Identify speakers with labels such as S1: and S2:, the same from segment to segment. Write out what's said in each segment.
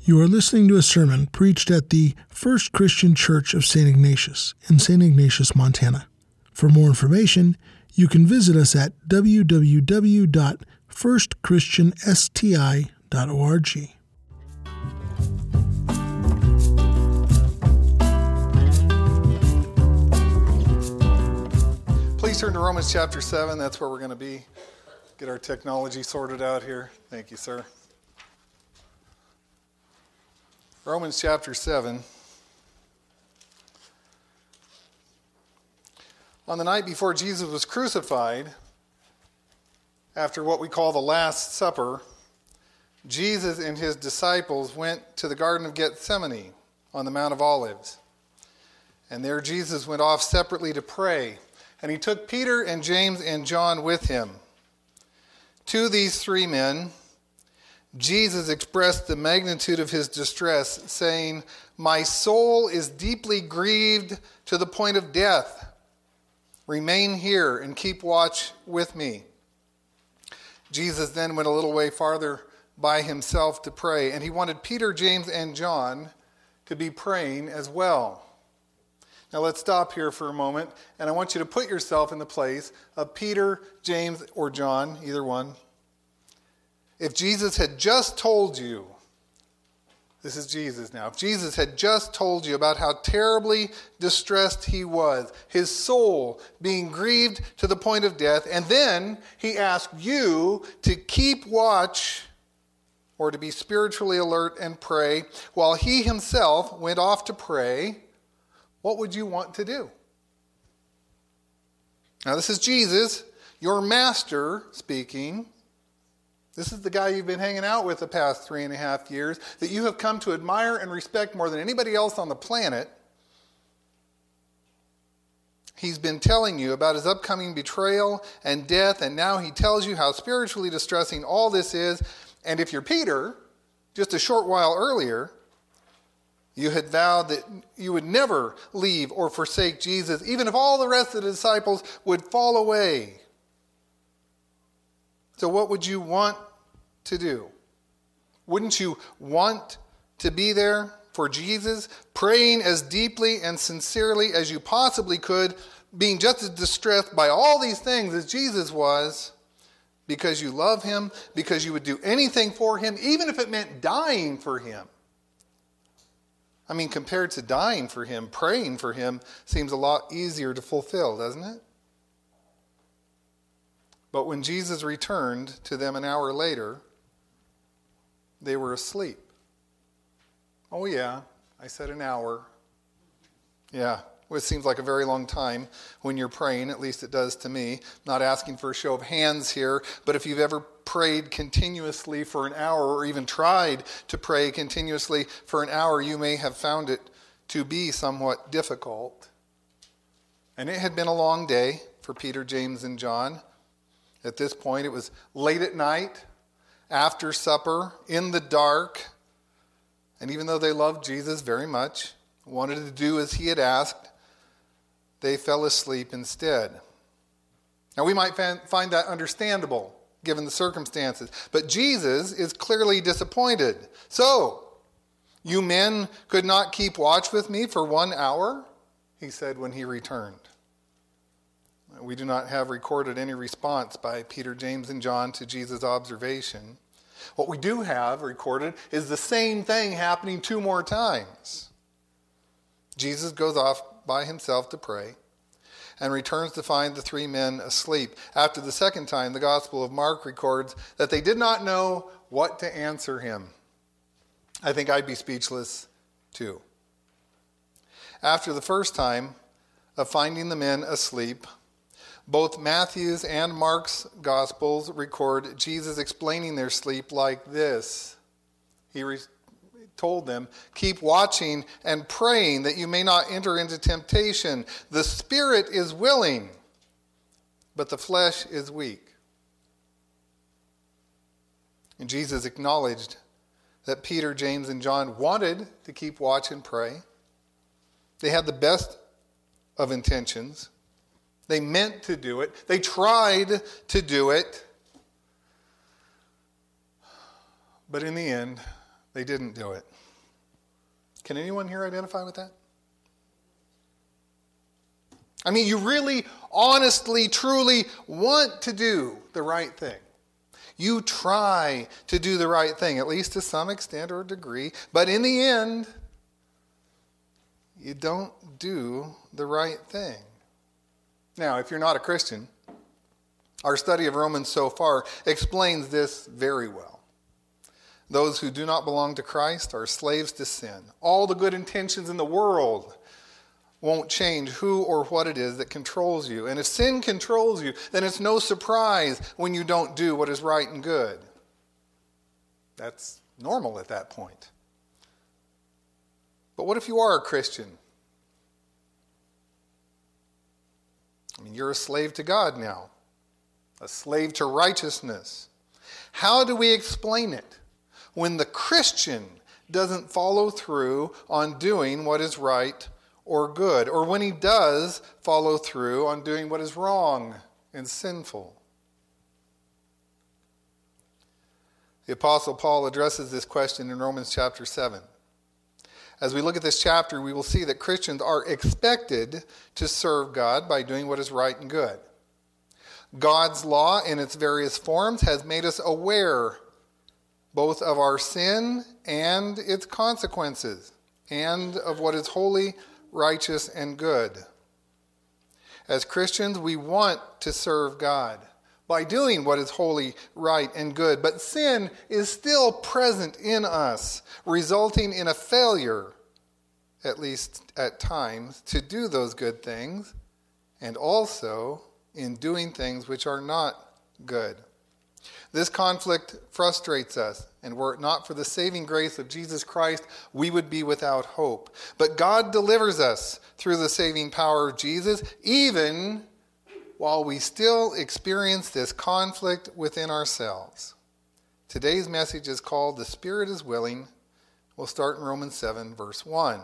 S1: You are listening to a sermon preached at the First Christian Church of St. Ignatius in St. Ignatius, Montana. For more information, you can visit us at www.firstchristiansti.org.
S2: Please turn to Romans chapter 7. That's where we're going to be. Get our technology sorted out here. Thank you, sir. Romans chapter 7. On the night before Jesus was crucified, after what we call the Last Supper, Jesus and his disciples went to the Garden of Gethsemane on the Mount of Olives. And there Jesus went off separately to pray. And he took Peter and James and John with him. To these three men, Jesus expressed the magnitude of his distress, saying, "My soul is deeply grieved to the point of death. Remain here and keep watch with me." Jesus then went a little way farther by himself to pray, and he wanted Peter, James, and John to be praying as well. Now let's stop here for a moment, and I want you to put yourself in the place of Peter, James, or John, either one. If Jesus had just told you, this is Jesus now, if Jesus had just told you about how terribly distressed he was, his soul being grieved to the point of death, and then he asked you to keep watch or to be spiritually alert and pray while he himself went off to pray, what would you want to do? Now this is Jesus, your master, speaking. This is the guy you've been hanging out with the past 3.5 years, that you have come to admire and respect more than anybody else on the planet. He's been telling you about his upcoming betrayal and death, and now he tells you how spiritually distressing all this is. And if you're Peter, just a short while earlier, you had vowed that you would never leave or forsake Jesus, even if all the rest of the disciples would fall away. So what would you want to do? Wouldn't you want to be there for Jesus, praying as deeply and sincerely as you possibly could, being just as distressed by all these things as Jesus was, because you love him, because you would do anything for him, even if it meant dying for him? I mean, compared to dying for him, praying for him seems a lot easier to fulfill, doesn't it? But when Jesus returned to them an hour later, they were asleep. Oh yeah, I said an hour. Yeah, well, it seems like a very long time when you're praying, at least it does to me. Not asking for a show of hands here, but if you've ever prayed continuously for an hour or even tried to pray continuously for an hour, you may have found it to be somewhat difficult. And it had been a long day for Peter, James, and John. At this point, it was late at night, after supper, in the dark. And even though they loved Jesus very much, wanted to do as he had asked, they fell asleep instead. Now, we might find that understandable, given the circumstances. But Jesus is clearly disappointed. "So, you men could not keep watch with me for 1 hour?" he said when he returned. We do not have recorded any response by Peter, James, and John to Jesus' observation. What we do have recorded is the same thing happening 2 more times. Jesus goes off by himself to pray and returns to find the 3 men asleep. After the second time, the Gospel of Mark records that they did not know what to answer him. I think I'd be speechless too. After the first time of finding the men asleep, both Matthew's and Mark's Gospels record Jesus explaining their sleep like this. He told them, "Keep watching and praying that you may not enter into temptation. The spirit is willing, but the flesh is weak." And Jesus acknowledged that Peter, James, and John wanted to keep watch and pray. They had the best of intentions. They meant to do it. They tried to do it. But in the end, They didn't do it. Can anyone here identify with that? I mean, you really, honestly, truly want to do the right thing. You try to do the right thing, at least to some extent or degree, but in the end, you don't do the right thing. Now, if you're not a Christian, our study of Romans so far explains this very well. Those who do not belong to Christ are slaves to sin. All the good intentions in the world won't change who or what it is that controls you. And if sin controls you, then it's no surprise when you don't do what is right and good. That's normal at that point. But what if you are a Christian? I mean, you're a slave to God now, a slave to righteousness. How do we explain it when the Christian doesn't follow through on doing what is right or good, or when he does follow through on doing what is wrong and sinful? The Apostle Paul addresses this question in Romans chapter 7. As we look at this chapter, we will see that Christians are expected to serve God by doing what is right and good. God's law in its various forms has made us aware both of our sin and its consequences, and of what is holy, righteous, and good. As Christians, we want to serve God by doing what is holy, right, and good. But sin is still present in us, resulting in a failure, at least at times, to do those good things, and also in doing things which are not good. This conflict frustrates us, and were it not for the saving grace of Jesus Christ, we would be without hope. But God delivers us through the saving power of Jesus, even while we still experience this conflict within ourselves. Today's message is called "The Spirit is Willing." We'll start in Romans 7, verse 1.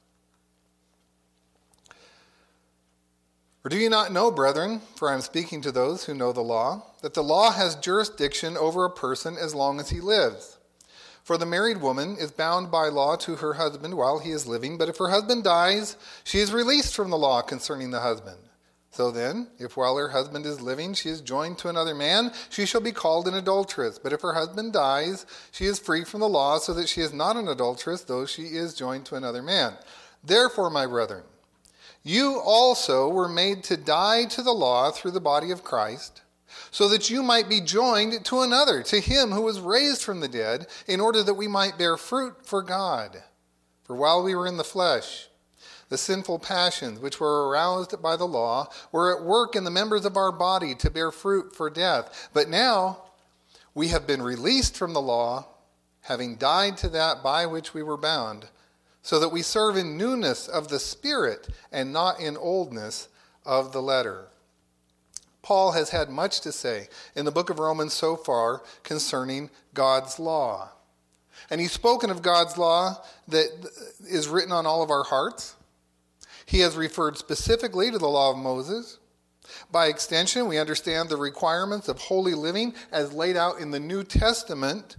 S2: Or do you not know, brethren, for I am speaking to those who know the law, that the law has jurisdiction over a person as long as he lives? For the married woman is bound by law to her husband while he is living, but if her husband dies, she is released from the law concerning the husband. So then, if while her husband is living she is joined to another man, she shall be called an adulteress. But if her husband dies, she is free from the law, so that she is not an adulteress, though she is joined to another man. Therefore, my brethren, you also were made to die to the law through the body of Christ, so that you might be joined to another, to him who was raised from the dead, in order that we might bear fruit for God. For while we were in the flesh, the sinful passions which were aroused by the law were at work in the members of our body to bear fruit for death. But now we have been released from the law, having died to that by which we were bound, so that we serve in newness of the Spirit and not in oldness of the letter. Paul has had much to say in the book of Romans so far concerning God's law. And he's spoken of God's law that is written on all of our hearts. He has referred specifically to the law of Moses. By extension, we understand the requirements of holy living as laid out in the New Testament,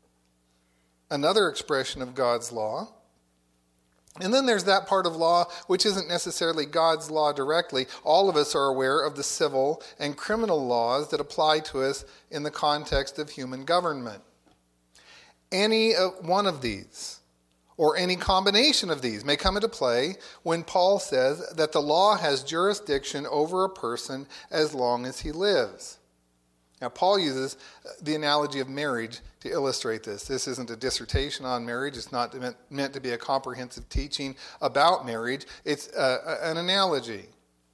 S2: another expression of God's law. And then there's that part of law which isn't necessarily God's law directly. All of us are aware of the civil and criminal laws that apply to us in the context of human government. Any one of these, or any combination of these, may come into play when Paul says that the law has jurisdiction over a person as long as he lives. Now, Paul uses the analogy of marriage to illustrate this. This isn't a dissertation on marriage. It's not meant to be a comprehensive teaching about marriage. It's an analogy.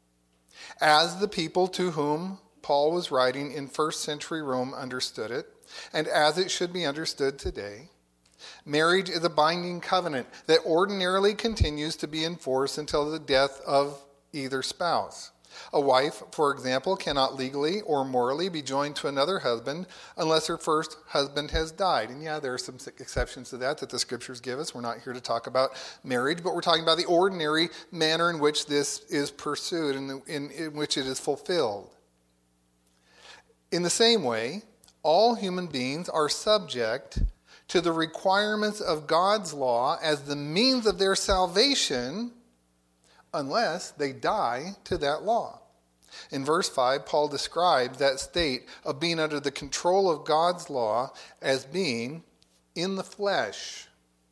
S2: As the people to whom Paul was writing in first century Rome understood it, and as it should be understood today, marriage is a binding covenant that ordinarily continues to be in force until the death of either spouse. A wife, for example, cannot legally or morally be joined to another husband unless her first husband has died. And yeah, there are some exceptions to that the scriptures give us. We're not here to talk about marriage, but we're talking about the ordinary manner in which this is pursued and in which it is fulfilled. In the same way, all human beings are subject to the requirements of God's law as the means of their salvation unless they die to that law. In verse 5, Paul describes that state of being under the control of God's law as being in the flesh.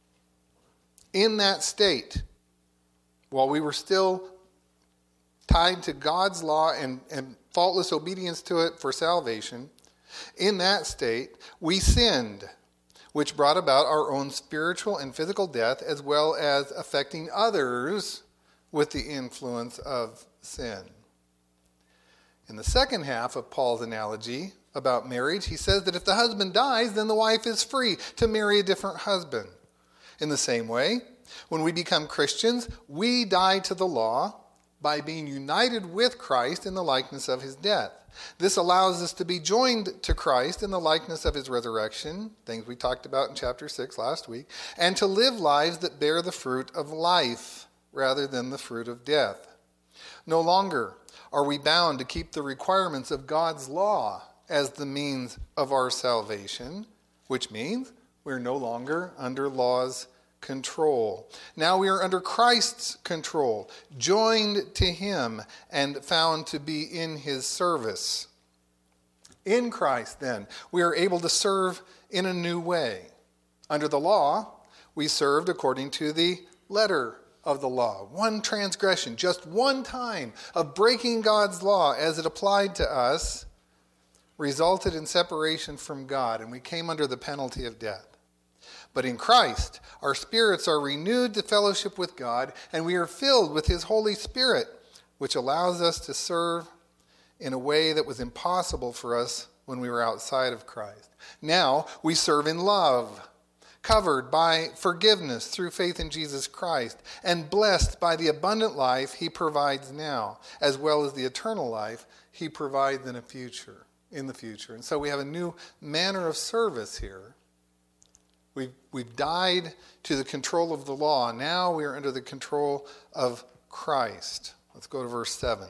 S2: In that state, while we were still tied to God's law and faultless obedience to it for salvation, in that state, we sinned, which brought about our own spiritual and physical death, as well as affecting others with the influence of sin. In the second half of Paul's analogy about marriage, he says that if the husband dies, then the wife is free to marry a different husband. In the same way, when we become Christians, we die to the law by being united with Christ in the likeness of his death. This allows us to be joined to Christ in the likeness of his resurrection, things we talked about in chapter 6 last week, and to live lives that bear the fruit of life rather than the fruit of death. No longer are we bound to keep the requirements of God's law as the means of our salvation, which means we're no longer under law's control. Now we are under Christ's control, joined to him and found to be in his service. In Christ, then, we are able to serve in a new way. Under the law, we served according to the letter of the law. One transgression, just one time of breaking God's law as it applied to us, resulted in separation from God, and we came under the penalty of death. But in Christ, our spirits are renewed to fellowship with God, and we are filled with his Holy Spirit, which allows us to serve in a way that was impossible for us when we were outside of Christ. Now we serve in love, covered by forgiveness through faith in Jesus Christ, and blessed by the abundant life he provides now, as well as the eternal life he provides in the future. And so we have a new manner of service here. We've died to the control of the law. Now we are under the control of Christ. Let's go to verse 7.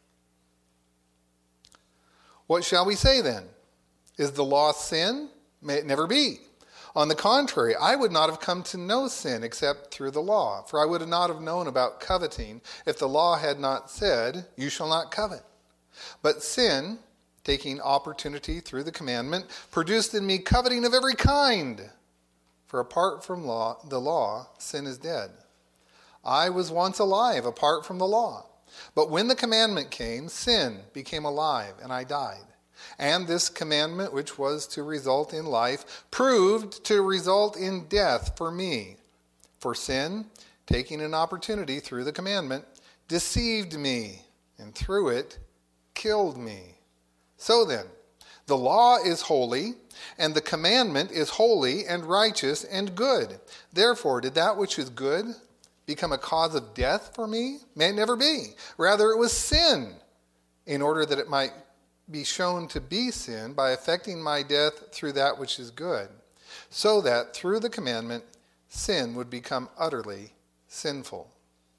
S2: What shall we say then? Is the law sin? May it never be. On the contrary, I would not have come to know sin except through the law. For I would not have known about coveting if the law had not said, you shall not covet. But sin, taking opportunity through the commandment, produced in me coveting of every kind. For apart from the law, sin is dead. I was once alive apart from the law. But when the commandment came, sin became alive, and I died. And this commandment, which was to result in life, proved to result in death for me. For sin, taking an opportunity through the commandment, deceived me, and through it killed me. So then, the law is holy, and the commandment is holy and righteous and good. Therefore, did that which is good become a cause of death for me? May it never be. Rather, it was sin, in order that it might be shown to be sin by effecting my death through that which is good, so that through the commandment, sin would become utterly sinful.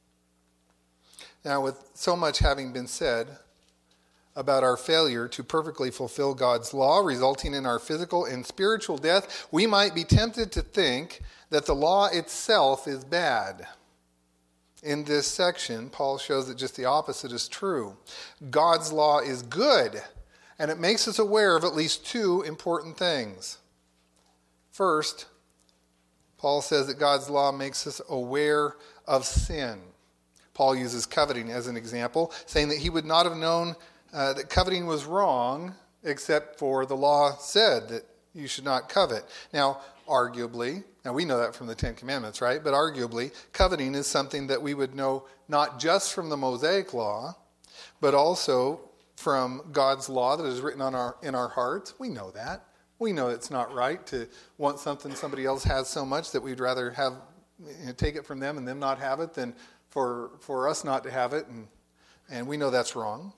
S2: Now, with so much having been said about our failure to perfectly fulfill God's law, resulting in our physical and spiritual death, we might be tempted to think that the law itself is bad. In this section, Paul shows that just the opposite is true. God's law is good, and it makes us aware of at least two important things. First, Paul says that God's law makes us aware of sin. Paul uses coveting as an example, saying that he would not have known that coveting was wrong, except for the law said that you should not covet. Now, arguably, we know that from the Ten Commandments, right? But arguably, coveting is something that we would know not just from the Mosaic law, but also from God's law that is written in our hearts. We know that. We know it's not right to want something somebody else has so much that we'd rather have take it from them and them not have it than for us not to have it, and we know that's wrong.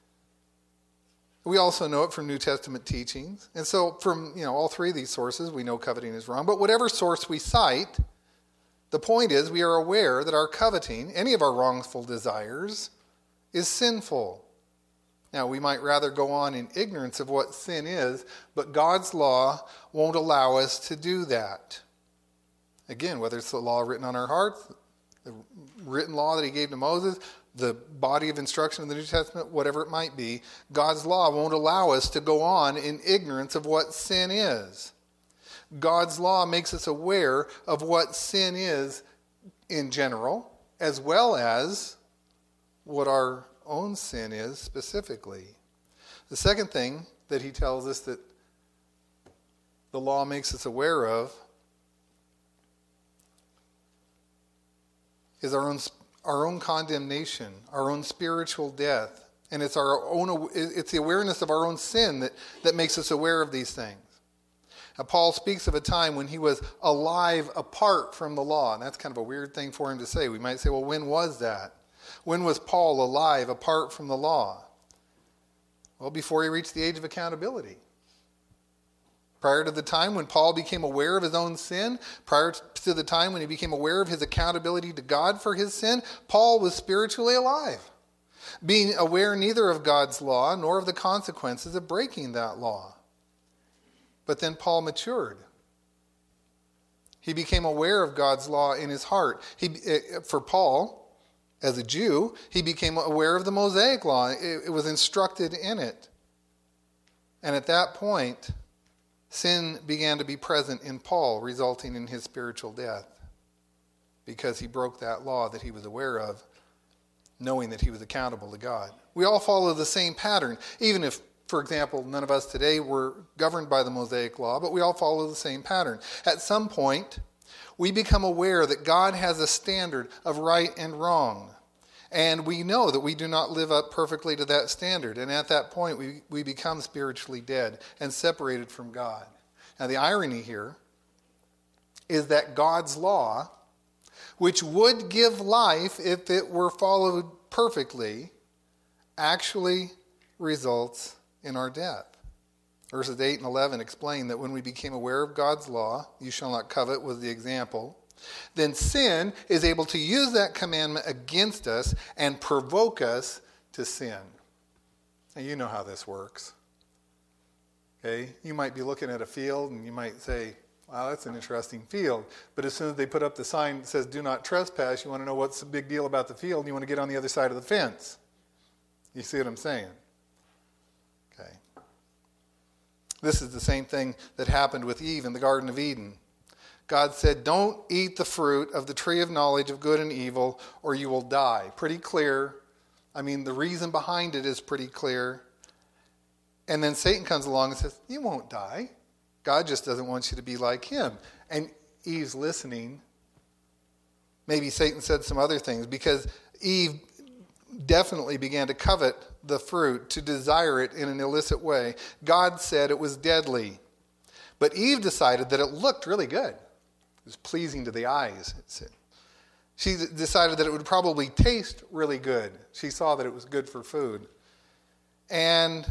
S2: We also know it from New Testament teachings. And so from all three of these sources, we know coveting is wrong. But whatever source we cite, the point is we are aware that our coveting, any of our wrongful desires, is sinful. Now, we might rather go on in ignorance of what sin is, but God's law won't allow us to do that. Again, whether it's the law written on our hearts, the written law that he gave to Moses, the body of instruction of the New Testament, whatever it might be, God's law won't allow us to go on in ignorance of what sin is. God's law makes us aware of what sin is in general, as well as what our own sin is specifically. The second thing that he tells us that the law makes us aware of is our own condemnation, our own spiritual death. And it's the awareness of our own sin that makes us aware of these things. Now, Paul speaks of a time when he was alive apart from the law. And that's kind of a weird thing for him to say. We might say, well, when was that? When was Paul alive apart from the law? Well, before he reached the age of accountability. Prior to the time when Paul became aware of his own sin, prior to the time when he became aware of his accountability to God for his sin, Paul was spiritually alive, being aware neither of God's law nor of the consequences of breaking that law. But then Paul matured. He became aware of God's law in his heart. For Paul, as a Jew, he became aware of the Mosaic law. It was instructed in it. And at that point, sin began to be present in Paul, resulting in his spiritual death, because he broke that law that he was aware of, knowing that he was accountable to God. We all follow the same pattern, even if, for example, none of us today were governed by the Mosaic law, but we all follow the same pattern. At some point, we become aware that God has a standard of right and wrong. And we know that we do not live up perfectly to that standard. And at that point, we become spiritually dead and separated from God. Now, the irony here is that God's law, which would give life if it were followed perfectly, actually results in our death. Verses 8 and 11 explain that when we became aware of God's law, you shall not covet was the example, then sin is able to use that commandment against us and provoke us to sin. Now, you know how this works. Okay? You might be looking at a field and you might say, wow, that's an interesting field. But as soon as they put up the sign that says, do not trespass, you want to know what's the big deal about the field, and you want to get on the other side of the fence. You see what I'm saying? Okay. This is the same thing that happened with Eve in the Garden of Eden. God said, don't eat the fruit of the tree of knowledge of good and evil, or you will die. Pretty clear. I mean, the reason behind it is pretty clear. And then Satan comes along and says, you won't die. God just doesn't want you to be like him. And Eve's listening. Maybe Satan said some other things, because Eve definitely began to covet the fruit, to desire it in an illicit way. God said it was deadly. But Eve decided that it looked really good. It was pleasing to the eyes. She decided that it would probably taste really good. She saw that it was good for food. And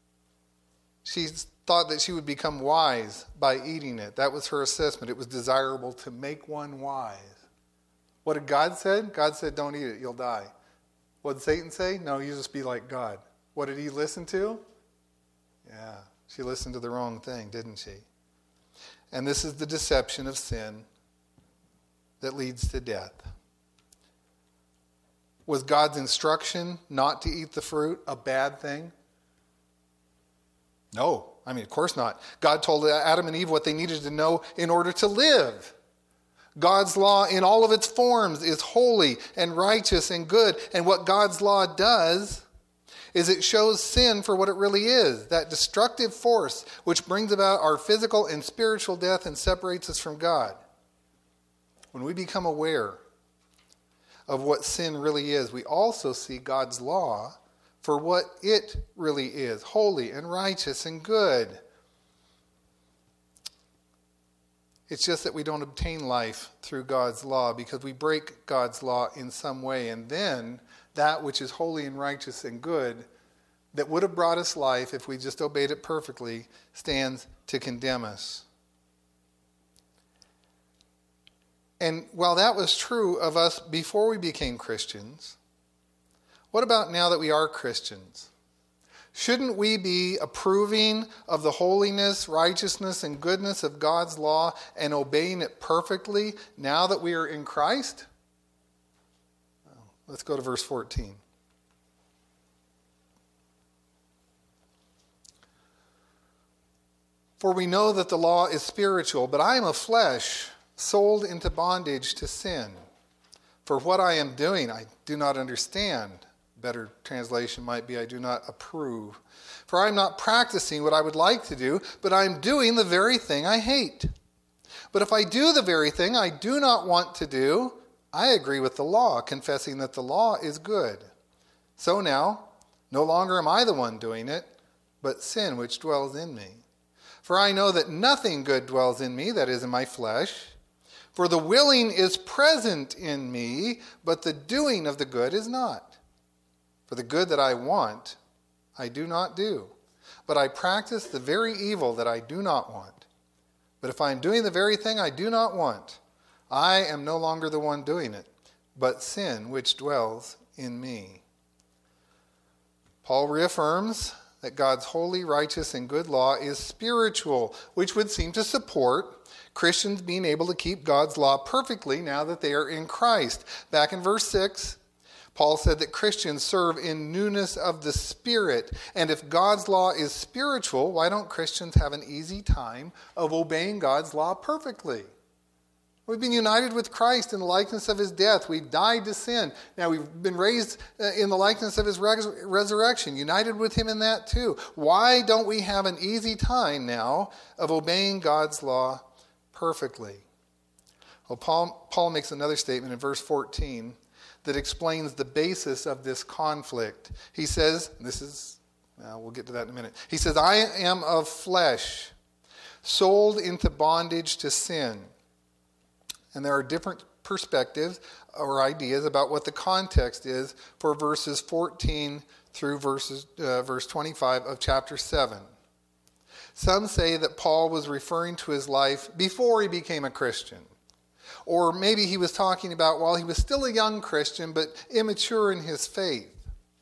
S2: she thought that she would become wise by eating it. That was her assessment. It was desirable to make one wise. What did God say? God said, don't eat it, you'll die. What did Satan say? No, you just be like God. What did he listen to? Yeah, she listened to the wrong thing, didn't she? And this is the deception of sin that leads to death. Was God's instruction not to eat the fruit a bad thing? No, of course not. God told Adam and Eve what they needed to know in order to live. God's law in all of its forms is holy and righteous and good. And what God's law does is it shows sin for what it really is, that destructive force which brings about our physical and spiritual death and separates us from God. When we become aware of what sin really is, we also see God's law for what it really is, holy and righteous and good. It's just that we don't obtain life through God's law because we break God's law in some way, and then that which is holy and righteous and good that would have brought us life if we just obeyed it perfectly stands to condemn us. And while that was true of us before we became Christians, what about now that we are Christians? Shouldn't we be approving of the holiness, righteousness, and goodness of God's law and obeying it perfectly now that we are in Christ? Well, let's go to verse 14. For we know that the law is spiritual, but I am of flesh, sold into bondage to sin. For what I am doing, I do not understand. Better translation might be, I do not approve. For I am not practicing what I would like to do, but I am doing the very thing I hate. But if I do the very thing I do not want to do, I agree with the law, confessing that the law is good. So now, no longer am I the one doing it, but sin which dwells in me. For I know that nothing good dwells in me, that is, in my flesh. For the willing is present in me, but the doing of the good is not. For the good that I want, I do not do, but I practice the very evil that I do not want. But if I am doing the very thing I do not want, I am no longer the one doing it, but sin which dwells in me. Paul reaffirms that God's holy, righteous, and good law is spiritual, which would seem to support Christians being able to keep God's law perfectly now that they are in Christ. Back in verse 6, Paul said that Christians serve in newness of the Spirit. And if God's law is spiritual, why don't Christians have an easy time of obeying God's law perfectly? We've been united with Christ in the likeness of his death. We've died to sin. Now we've been raised in the likeness of his resurrection, united with him in that too. Why don't we have an easy time now of obeying God's law perfectly? Well, Paul makes another statement in verse 14 that explains the basis of this conflict. He says, we'll get to that in a minute. He says, I am of flesh, sold into bondage to sin. And there are different perspectives or ideas about what the context is for verses 14 through verse 25 of chapter 7. Some say that Paul was referring to his life before he became a Christian. Or maybe he was talking about while he was still a young Christian but immature in his faith.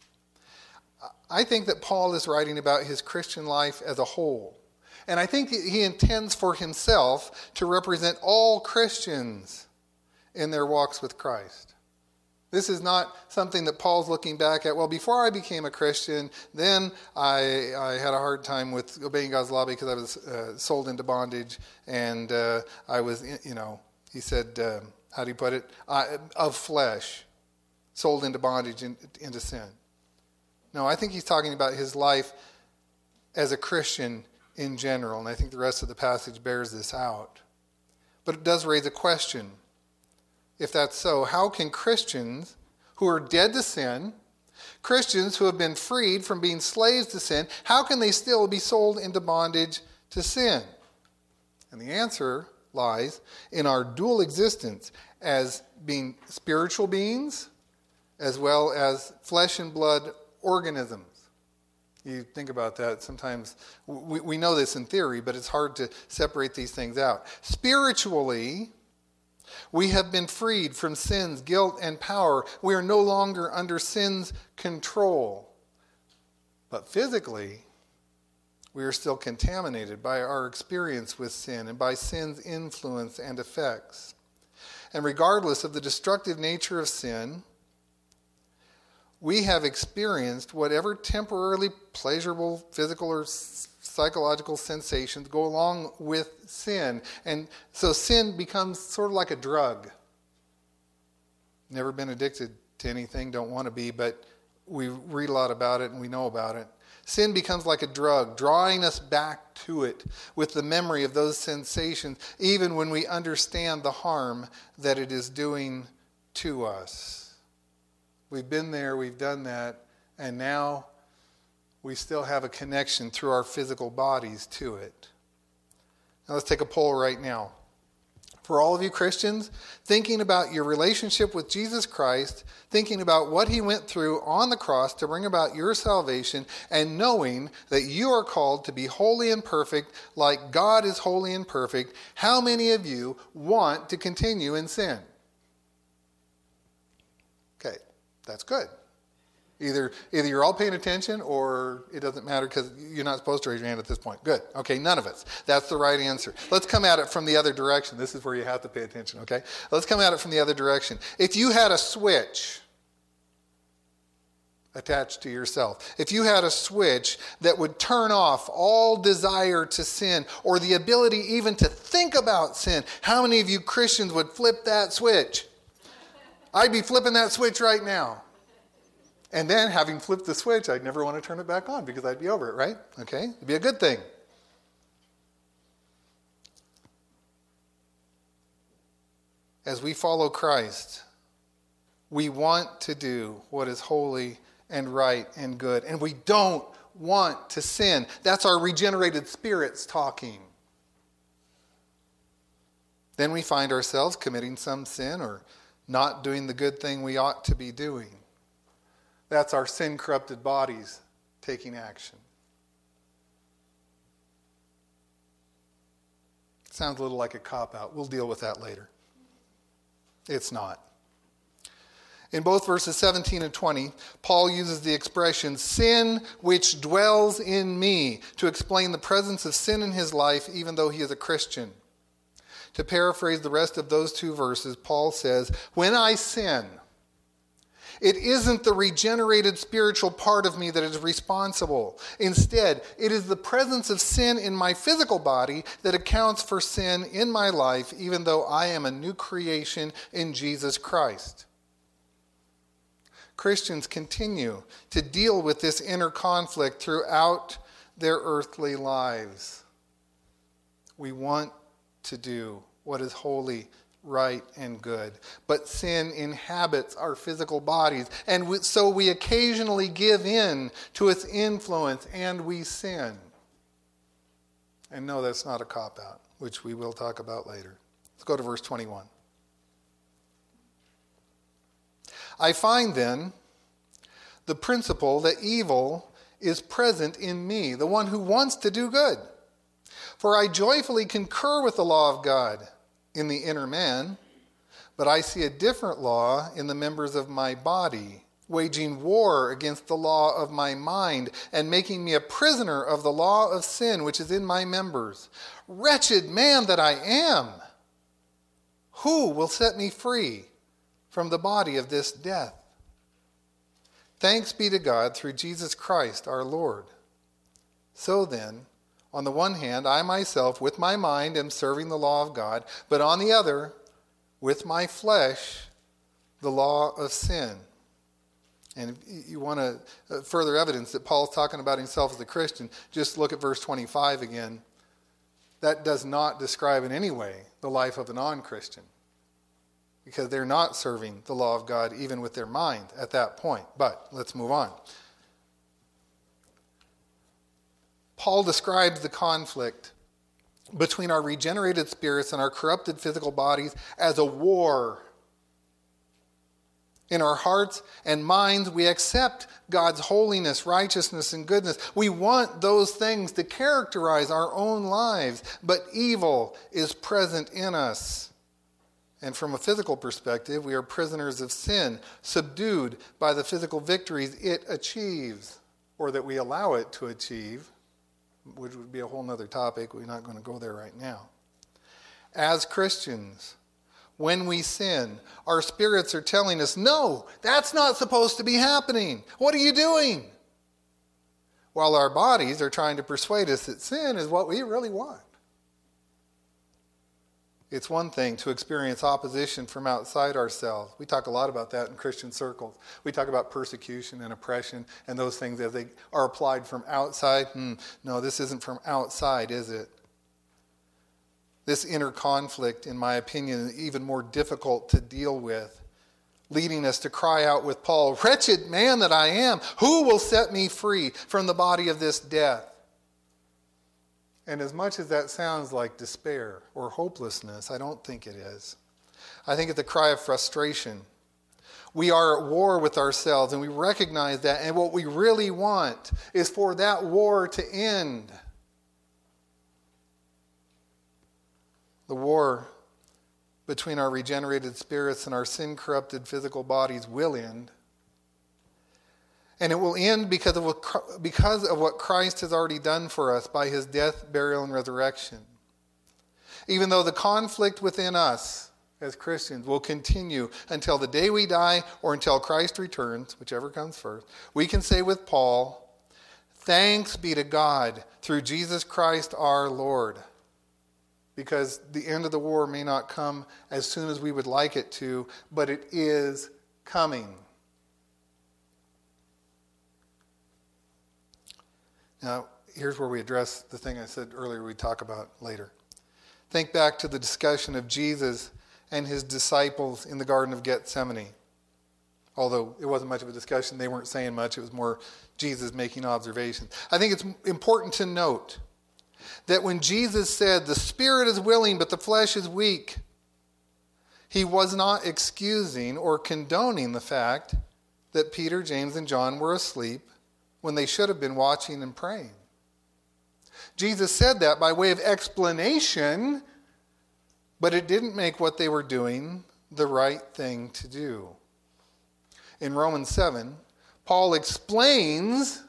S2: I think that Paul is writing about his Christian life as a whole. And I think he intends for himself to represent all Christians in their walks with Christ. This is not something that Paul's looking back at, well, before I became a Christian, then I had a hard time with obeying God's law because I was sold into bondage, and I was, he said, how do you put it? Of flesh, sold into bondage, into sin. No, I think he's talking about his life as a Christian in general, and I think the rest of the passage bears this out. But it does raise a question. If that's so, how can Christians who are dead to sin, Christians who have been freed from being slaves to sin, how can they still be sold into bondage to sin? And the answer lies in our dual existence as being spiritual beings as well as flesh and blood organisms. You think about that. Sometimes we know this in theory, but it's hard to separate these things out. Spiritually, we have been freed from sin's guilt and power. We are no longer under sin's control. But physically, we are still contaminated by our experience with sin and by sin's influence and effects. And regardless of the destructive nature of sin, we have experienced whatever temporarily pleasurable physical or psychological sensations go along with sin. And so sin becomes sort of like a drug. Never been addicted to anything, don't want to be, but we read a lot about it and we know about it. Sin becomes like a drug, drawing us back to it with the memory of those sensations, even when we understand the harm that it is doing to us. We've been there, we've done that, and now we still have a connection through our physical bodies to it. Now let's take a poll right now. For all of you Christians, thinking about your relationship with Jesus Christ, thinking about what he went through on the cross to bring about your salvation, and knowing that you are called to be holy and perfect like God is holy and perfect, how many of you want to continue in sin? Okay. That's good. Either you're all paying attention or it doesn't matter because you're not supposed to raise your hand at this point. Good. Okay, none of us. That's the right answer. Let's come at it from the other direction. This is where you have to pay attention, okay? Let's come at it from the other direction. If you had a switch attached to yourself, if you had a switch that would turn off all desire to sin or the ability even to think about sin, how many of you Christians would flip that switch? I'd be flipping that switch right now. And then, having flipped the switch, I'd never want to turn it back on because I'd be over it, right? Okay? It'd be a good thing. As we follow Christ, we want to do what is holy and right and good. And we don't want to sin. That's our regenerated spirits talking. Then we find ourselves committing some sin or not doing the good thing we ought to be doing. That's our sin-corrupted bodies taking action. Sounds a little like a cop-out. We'll deal with that later. It's not. In both verses 17 and 20, Paul uses the expression, sin which dwells in me, to explain the presence of sin in his life even though he is a Christian. To paraphrase the rest of those two verses, Paul says, when I sin, it isn't the regenerated spiritual part of me that is responsible. Instead, it is the presence of sin in my physical body that accounts for sin in my life, even though I am a new creation in Jesus Christ. Christians continue to deal with this inner conflict throughout their earthly lives. We want to do what is holy, right, and good. But sin inhabits our physical bodies, and so we occasionally give in to its influence and we sin. And no, that's not a cop-out, which we will talk about later. Let's go to verse 21. I find then the principle that evil is present in me, the one who wants to do good. For I joyfully concur with the law of God in the inner man, but I see a different law in the members of my body, waging war against the law of my mind and making me a prisoner of the law of sin which is in my members. Wretched man that I am! Who will set me free from the body of this death? Thanks be to God through Jesus Christ our Lord. So then, on the one hand, I myself, with my mind, am serving the law of God, but on the other, with my flesh, the law of sin. And if you want further evidence that Paul's talking about himself as a Christian, just look at verse 25 again. That does not describe in any way the life of a non-Christian, because they're not serving the law of God even with their mind at that point. But let's move on. Paul describes the conflict between our regenerated spirits and our corrupted physical bodies as a war. In our hearts and minds, we accept God's holiness, righteousness, and goodness. We want those things to characterize our own lives, but evil is present in us. And from a physical perspective, we are prisoners of sin, subdued by the physical victories it achieves, or that we allow it to achieve, which would be a whole other topic. We're not going to go there right now. As Christians, when we sin, our spirits are telling us, no, that's not supposed to be happening. What are you doing? While our bodies are trying to persuade us that sin is what we really want. It's one thing to experience opposition from outside ourselves. We talk a lot about that in Christian circles. We talk about persecution and oppression and those things as they are applied from outside. No, this isn't from outside, is it? This inner conflict, in my opinion, is even more difficult to deal with, leading us to cry out with Paul, "Wretched man that I am, who will set me free from the body of this death?" And as much as that sounds like despair or hopelessness, I don't think it is. I think it's a cry of frustration. We are at war with ourselves, and we recognize that, and what we really want is for that war to end. The war between our regenerated spirits and our sin-corrupted physical bodies will end. And it will end because of what Christ has already done for us by his death, burial, and resurrection. Even though the conflict within us as Christians will continue until the day we die or until Christ returns, whichever comes first, we can say with Paul, "Thanks be to God through Jesus Christ our Lord." Because the end of the war may not come as soon as we would like it to, but it is coming. Now, here's where we address the thing I said earlier we'd talk about later. Think back to the discussion of Jesus and his disciples in the Garden of Gethsemane. Although it wasn't much of a discussion, they weren't saying much, it was more Jesus making observations. I think it's important to note that when Jesus said, "The spirit is willing, but the flesh is weak," he was not excusing or condoning the fact that Peter, James, and John were asleep when they should have been watching and praying. Jesus said that by way of explanation, but it didn't make what they were doing the right thing to do. In Romans 7, Paul explains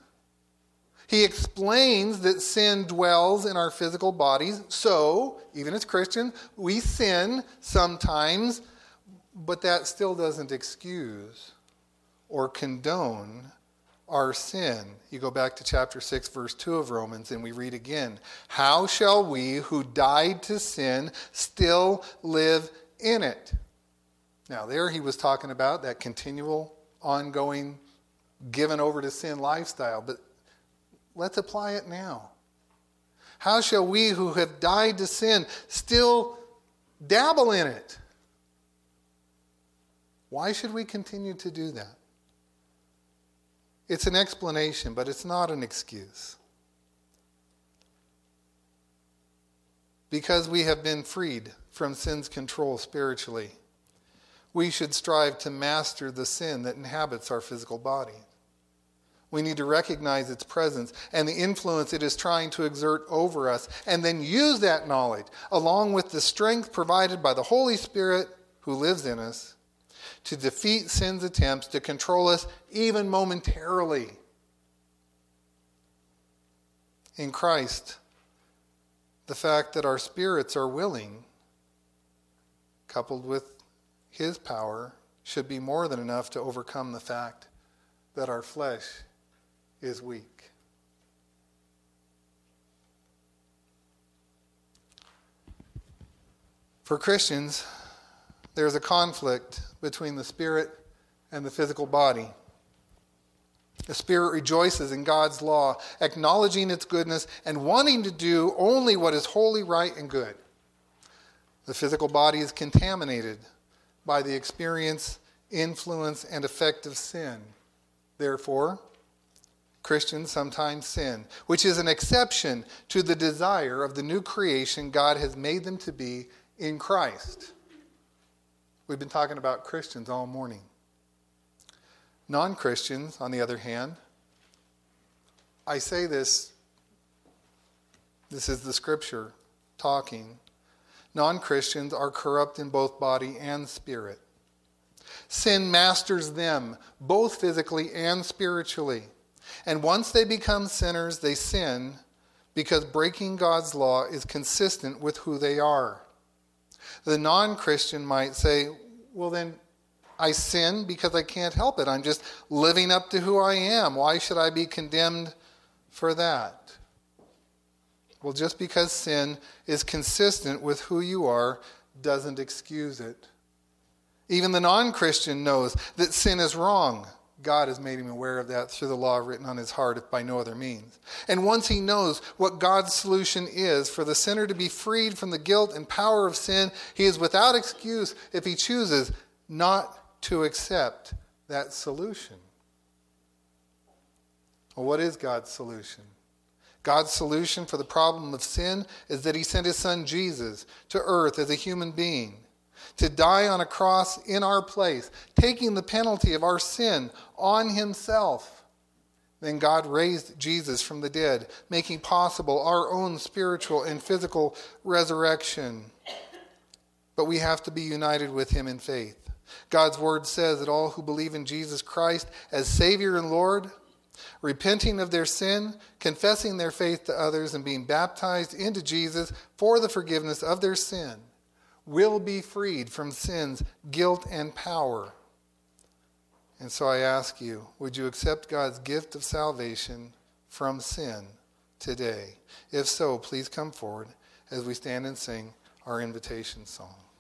S2: that sin dwells in our physical bodies. So, even as Christians, we sin sometimes, but that still doesn't excuse or condone our sin. You go back to chapter 6, verse 2 of Romans, and we read again, "How shall we who died to sin still live in it?" Now, there he was talking about that continual, ongoing, given over to sin lifestyle, but let's apply it now. How shall we who have died to sin still dabble in it? Why should we continue to do that? It's an explanation, but it's not an excuse. Because we have been freed from sin's control spiritually, we should strive to master the sin that inhabits our physical body. We need to recognize its presence and the influence it is trying to exert over us, and then use that knowledge, along with the strength provided by the Holy Spirit who lives in us, to defeat sin's attempts to control us even momentarily. In Christ, the fact that our spirits are willing, coupled with his power, should be more than enough to overcome the fact that our flesh is weak. For Christians, there's a conflict between the spirit and the physical body. The spirit rejoices in God's law, acknowledging its goodness and wanting to do only what is holy, right, and good. The physical body is contaminated by the experience, influence, and effect of sin. Therefore, Christians sometimes sin, which is an exception to the desire of the new creation God has made them to be in Christ. We've been talking about Christians all morning. Non-Christians, on the other hand, I say this is the scripture talking. Non-Christians are corrupt in both body and spirit. Sin masters them, both physically and spiritually. And once they become sinners, they sin because breaking God's law is consistent with who they are. The non-Christian might say, well then, I sin because I can't help it. I'm just living up to who I am. Why should I be condemned for that? Well, just because sin is consistent with who you are doesn't excuse it. Even the non-Christian knows that sin is wrong. God has made him aware of that through the law written on his heart, if by no other means. And once he knows what God's solution is for the sinner to be freed from the guilt and power of sin, he is without excuse if he chooses not to accept that solution. Well, what is God's solution? God's solution for the problem of sin is that he sent his son Jesus to earth as a human being to die on a cross in our place, taking the penalty of our sin on himself. Then God raised Jesus from the dead, making possible our own spiritual and physical resurrection. But we have to be united with him in faith. God's word says that all who believe in Jesus Christ as Savior and Lord repenting of their sin, confessing their faith to others, and being baptized into Jesus for the forgiveness of their sin, will be freed from sin's guilt and power. And so I ask you, would you accept God's gift of salvation from sin today? If so, please come forward as we stand and sing our invitation song.